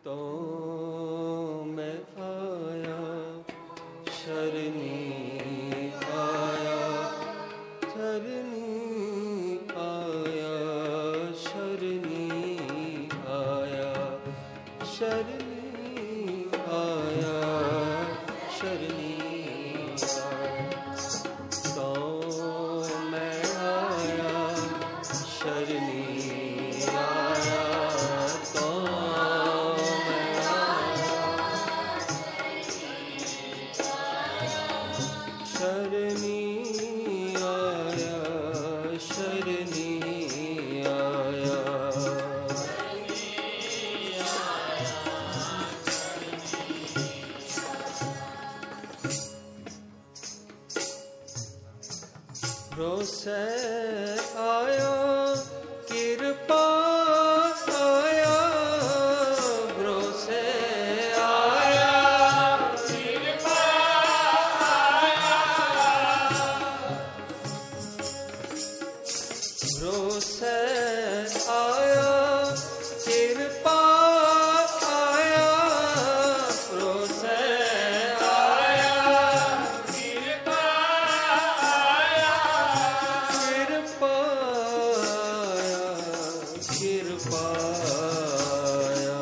तो मैं आया शरणी आया शरणी आया शरणी आया शरणी आया शरणी तो मैं आया शरणी आया तो मैं शरणी आया शरणी आया रोसे आया कृपा आया भरोसे आया कृपा आया भरोसे आया कृपा आया भरोसे आया कृपा आया कृपा आया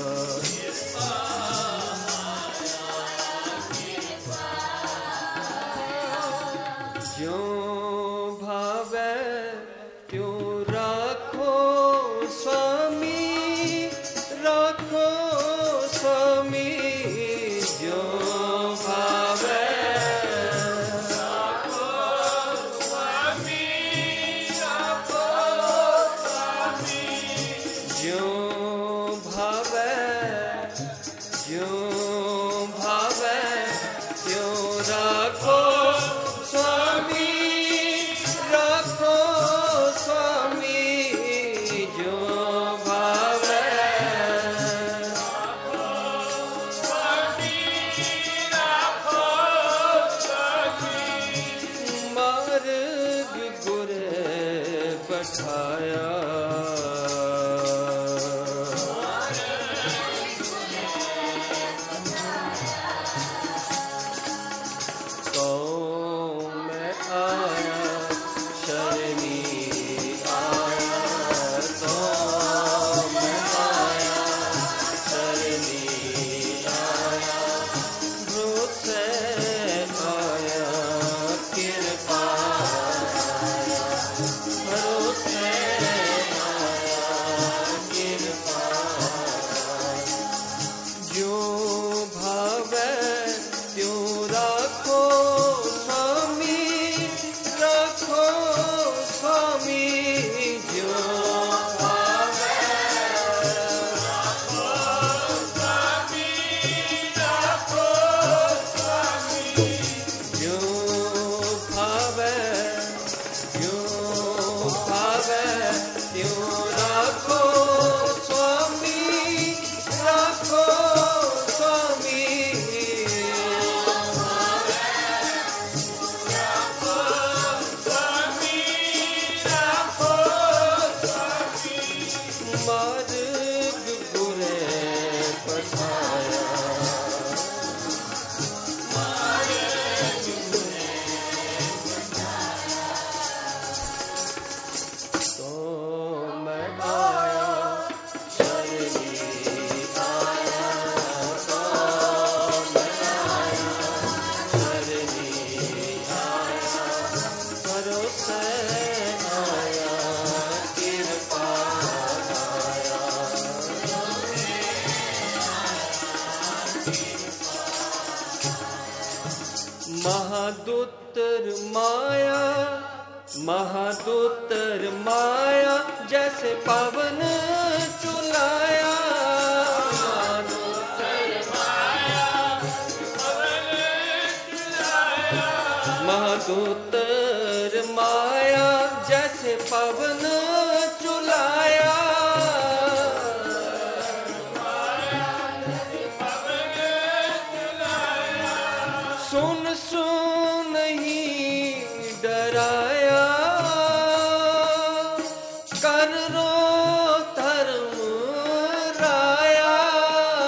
ज्यों भावे त्यों राखो स्वामी राखो स्वामी ज्यों भावे राखो स्वामी राखो स्वामी ज्यों भावे त्यों राखो स्वामी राखो स्वामी ज्यों भावे राखो स्वामी मार्ग गुरे बैठाया तो मैं आया शरणी आया तो मैं आया शरणी आया भरोसे आया कृपा आया भरोसे आया कृपा जो भावे त्यों राखो स्वामी राखो स्वामी जो भावे राखो स्वामी राखो स्वामी जो भावे त्यों राखो स्वामी राखो स्वामी मार्ग गुरे पठाया तो मैं आया शरणी आया तो मैं आया शरणी आया भरोसे आया कृपा आया महादूतर माया जैसे पवन चुलाया महादूतर माया जैसे पवन चुलाया सुन सुन ही डराया कर रो धर्म राया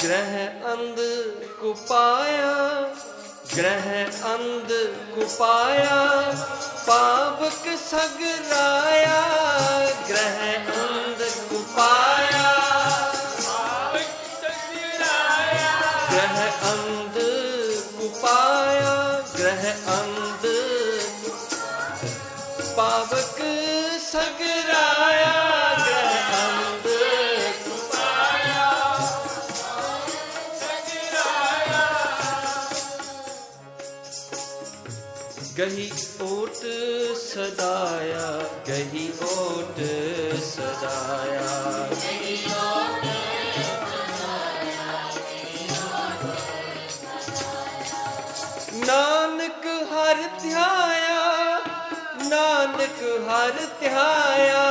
ग्रह अंध कुपाया, ग्रह अंध कुपाया, पावक सगराया, ग्रह अंध कुपाया, ग्रह अंध कुपाया, ग्रह अंध पावक सगराया, ग्रह अंध कुपाया, सगराया। गही ओट सदाया, गही ओट सदाया, नानक हर ध्याया, नानक हर ध्याया,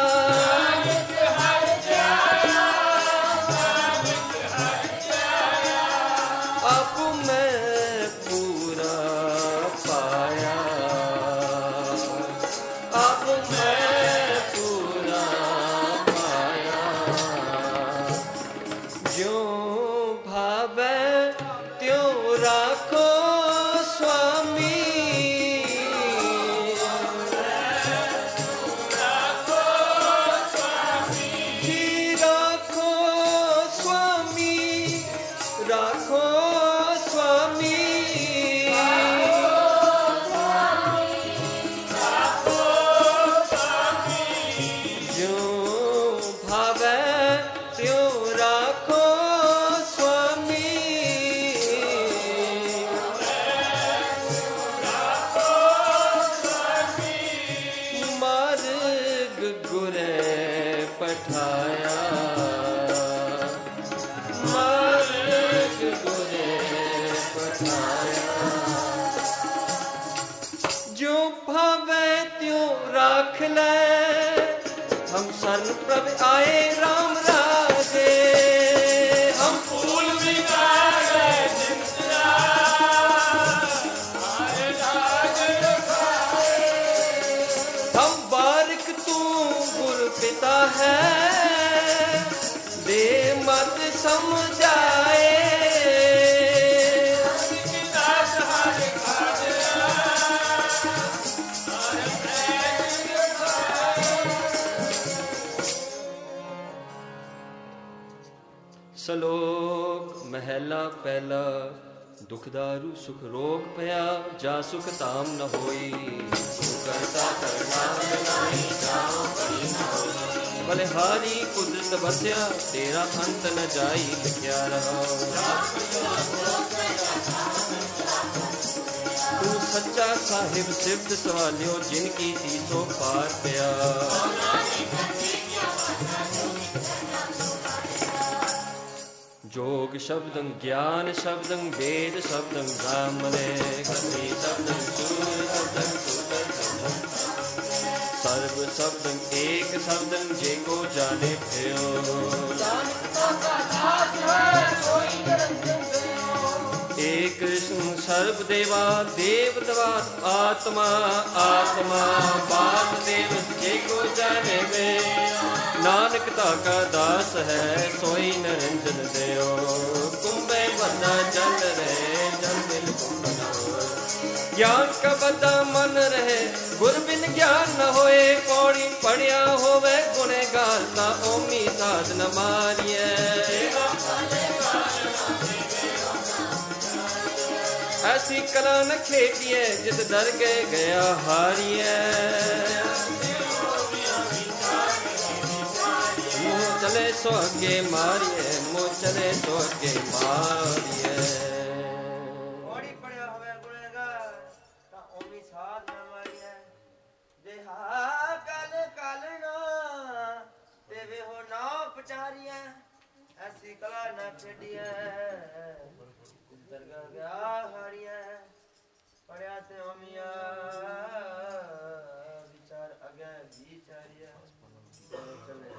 अब मैं पूरा पाया, अब मैं पूरा पाया, ज्यों भावे त्यों राखो स्वामी, राखो स्वामी, ज्यों भावे त्यों राखो स्वामी, मार्ग गुरे पठाया, जो भावे त्यों राख ले, हम सन प्रभ आए राम राजे, हम फूल बिगाड़े जिंदरा, आए राज रखाए, हम बारिक तू गुरु पिता है, दे मत समझाए, सलोक महला पहला, दुखदारू सुख रोग पया, जा सुख ताम न होई, करता करना नहीं जाओ कहीं न होई, बलिहारी कुदरत बसया, तेरा अंत न जाई, लिखया रहो, तू सच्चा साहिब सिफ्त सवालियो, जिनकी तीसो पार पया, जोग शब्दं ज्ञान शब्दं वेद शब्दं ब्राह्मणे, कथि शब्दं सूर्य शब्दं सूतर शब्दं, सर्व शब्दं एक शब्दं जेको जाने भयो, एक कृष्ण सर्व देवा देव दवा, आत्मा आत्मा वासुदेव जेको जाने में, नानक ताका दास है सोई निरंजन देओ, कुंभे बंदा जल रहे जल दिल कुंभ, ज्ञान का बदा मन रहे, गुर बिन ज्ञान न होए, पौड़ी पढ़िया होवे गुनेगार, ता ओमी साध न मारिए, ऐसी कला न खेतिए, जित डर गए गया हारिए, मुँह चले सो अगे मारिए, मुँह चले सो अगे मारिए, पौड़ी पढ़िया होवे गुनेगार, ता ओमी साध न मारिए, देहा कल कालना, तेवे हो नाव पचारिए, ऐसी कला न खेडिए, दरगाह गया हारिए, पढ़िया ते ओमिया, विचार अगे विचारिए, चले